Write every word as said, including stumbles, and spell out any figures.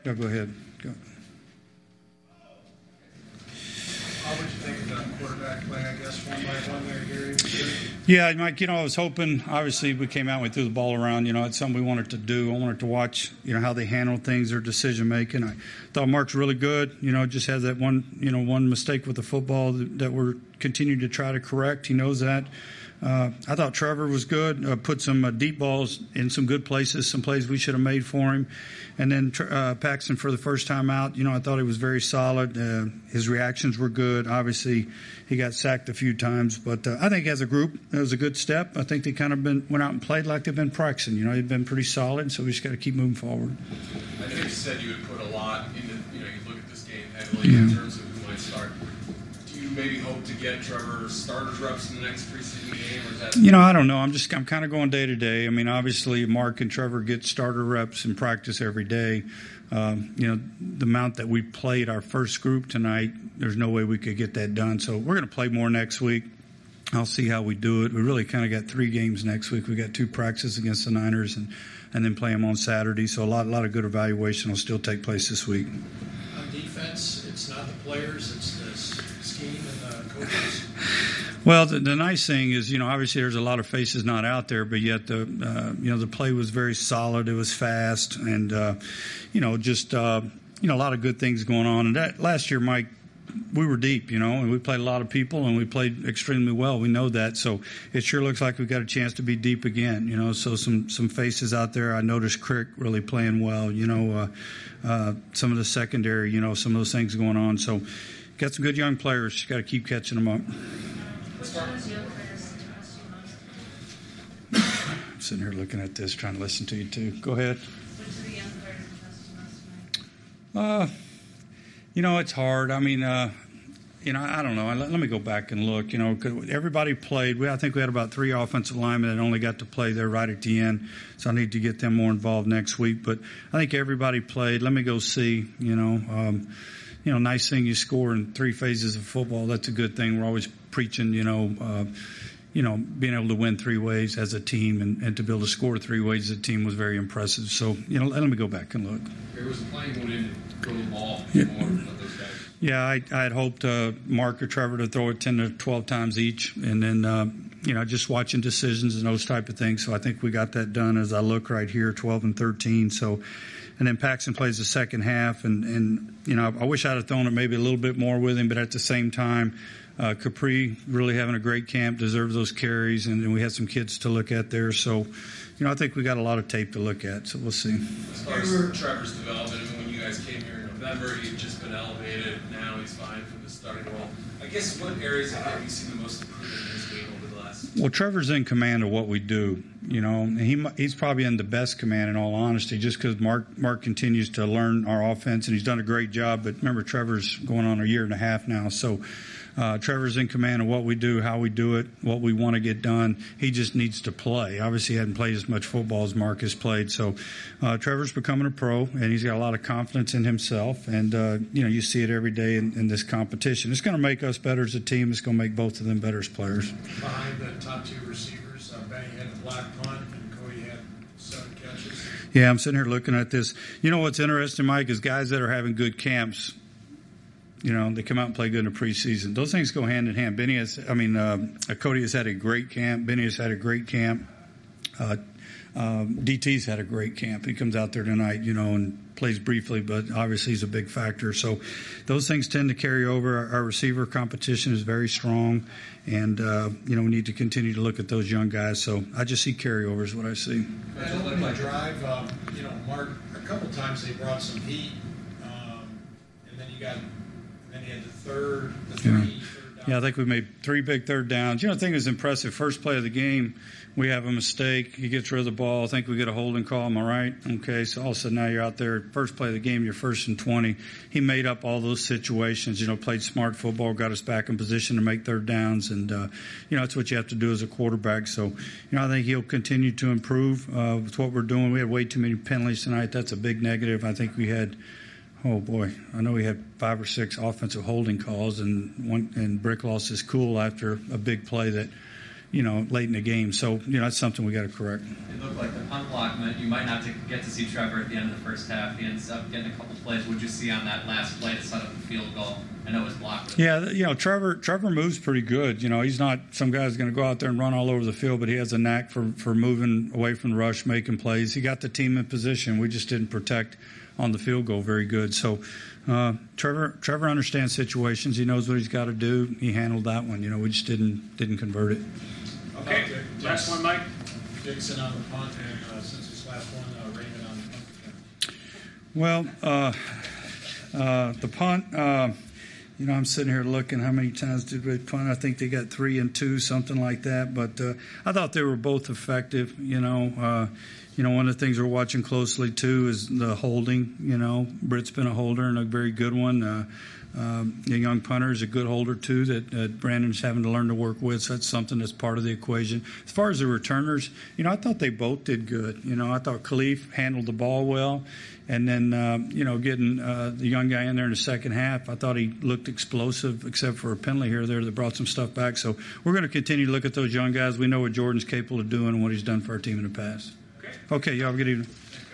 No, go ahead. Go. How would you think of the quarterback play, I guess, one by one there, Gary? Yeah, Mike, you know, I was hoping, obviously, we came out and we threw the ball around. You know, it's something we wanted to do. I wanted to watch, you know, how they handle things, their decision-making. I thought Mark's really good. You know, just has that one, you know, one mistake with the football that, that we're continuing to try to correct. He knows that. Uh, I thought Trevor was good, uh, put some uh, deep balls in some good places, some plays we should have made for him. And then uh, Paxton, for the first time out, you know, I thought he was very solid. Uh, his reactions were good. Obviously, he got sacked a few times. But uh, I think as a group, it was a good step. I think they kind of been went out and played like they've been practicing. You know, they've been pretty solid, so we just got to keep moving forward. I know you said you would put a lot into, you know, you look at this game heavily yeah. in terms of who might start. Do you maybe hope to get Trevor starters reps in the next preseason game? Or is that you know, I don't know. I'm just I'm kind of going day to day. I mean, obviously, Mark and Trevor get starter reps in practice every day. Um, you know, the amount that we played our first group tonight, there's no way we could get that done. So we're going to play more next week. I'll see how we do it. We really kind of got three games next week. We got two practices against the Niners and, and then play them on Saturday. So a lot, a lot of good evaluation will still take place this week. On defense, it's not the players, it's the scheme and the coaches. Well, the, the nice thing is, you know, obviously there's a lot of faces not out there, but yet the, uh, you know, the play was very solid. It was fast, and uh, you know, just uh, you know, a lot of good things going on. And that last year, Mike, we were deep, you know, and we played a lot of people, and we played extremely well. We know that, so it sure looks like we've got a chance to be deep again, you know. So some some faces out there. I noticed Crick really playing well, you know, uh, uh, some of the secondary, you know, some of those things going on. So got some good young players. Just got to keep catching them up. I'm sitting here looking at this, trying to listen to you too. Go ahead. Uh, you know, it's hard. I mean, uh, you know, I don't know. Let, let me go back and look. You know, 'cause everybody played. We, I think we had about three offensive linemen that only got to play there right at the end. So I need to get them more involved next week. But I think everybody played. Let me go see. You know, um, you know, nice thing you score in three phases of football. That's a good thing. We're always preaching. You know. Uh, You know, being able to win three ways as a team and, and to be able to score three ways as a team was very impressive. So, you know, let me go back and look. There was a plan going in to throw the ball Yeah. more of those guys. Yeah, I, I had hoped uh, Mark or Trevor to throw it ten to twelve times each, and then, uh, you know, just watching decisions and those type of things. So I think we got that done as I look right here, twelve and thirteen. So, and then Paxton plays the second half, and, and you know, I wish I'd have thrown it maybe a little bit more with him, but at the same time, Uh, Capri really having a great camp, deserves those carries, and, and we had some kids to look at there. So, you know, I think we got a lot of tape to look at, so we'll see. As far as Trevor's development, I mean, when you guys came here in November, he'd just been elevated. Now he's fine for the starting role. I guess what areas have you seen the most improvement in his game over the last? Well, Trevor's in command of what we do, you know. And he he's probably in the best command, in all honesty, just because Mark Mark continues to learn our offense, and he's done a great job. But remember, Trevor's going on a year and a half now, so. Uh, Trevor's in command of what we do, how we do it, what we want to get done. He just needs to play. Obviously, he hadn't played as much football as Mark has played. So uh, Trevor's becoming a pro, and he's got a lot of confidence in himself. And, uh, you know, you see it every day in, in this competition. It's going to make us better as a team. It's going to make both of them better as players. Behind the top two receivers, uh, Benny had the black punt, and Cody had seven catches. Yeah, I'm sitting here looking at this. You know what's interesting, Mike, is guys that are having good camps, you know, they come out and play good in the preseason. Those things go hand in hand. Benny has, I mean, uh, Cody has had a great camp. Benny has had a great camp. Uh, um, D T's had a great camp. He comes out there tonight, you know, and plays briefly, but obviously he's a big factor. So those things tend to carry over. Our, our receiver competition is very strong, and, uh, you know, we need to continue to look at those young guys. So I just see carryover is what I see. That opening drive, um, you know, Mark, a couple times they brought some heat, um, and then you got – and he had the third, the three, yeah. third down. Yeah, I think we made three big third downs. You know, the thing that's impressive, first play of the game, we have a mistake. He gets rid of the ball. I think we get a holding call. Am I right? Okay, so all of a sudden now you're out there, first play of the game, you're first and twenty. He made up all those situations, you know, played smart football, got us back in position to make third downs. And, uh, you know, that's what you have to do as a quarterback. So, you know, I think he'll continue to improve uh, with what we're doing. We had way too many penalties tonight. That's a big negative. I think we had – oh boy, I know we had five or six offensive holding calls, and one and Brick lost his cool after a big play that, you know, late in the game. So, you know, that's something we got to correct. It looked like the punt block meant you might not to get to see Trevor at the end of the first half. He ends up getting a couple plays. What'd you see on that last play to set up the field goal? I know it was blocked. Yeah, you know, Trevor Trevor moves pretty good. You know, he's not some guy's going to go out there and run all over the field, but he has a knack for, for moving away from the rush, making plays. He got the team in position. We just didn't protect on the field goal very good. So uh, Trevor Trevor understands situations. He knows what he's got to do. He handled that one. You know, we just didn't didn't convert it. Okay, last one, Mike. Dixon on the punt, and uh, since this last one, uh, Raymond on the punt. Well, uh, uh, the punt, uh, you know, I'm sitting here looking how many times did we punt. I think they got three and two, something like that. But uh, I thought they were both effective. You know, uh, you know, one of the things we're watching closely too is the holding. You know, Britt's been a holder and a very good one. Uh, Um, a young punter is a good holder, too, that uh, Brandon's having to learn to work with. So that's something that's part of the equation. As far as the returners, you know, I thought they both did good. You know, I thought Khalif handled the ball well. And then, uh, you know, getting uh, the young guy in there in the second half, I thought he looked explosive, except for a penalty here or there that brought some stuff back. So we're going to continue to look at those young guys. We know what Jordan's capable of doing and what he's done for our team in the past. Okay. Okay, y'all have a good evening.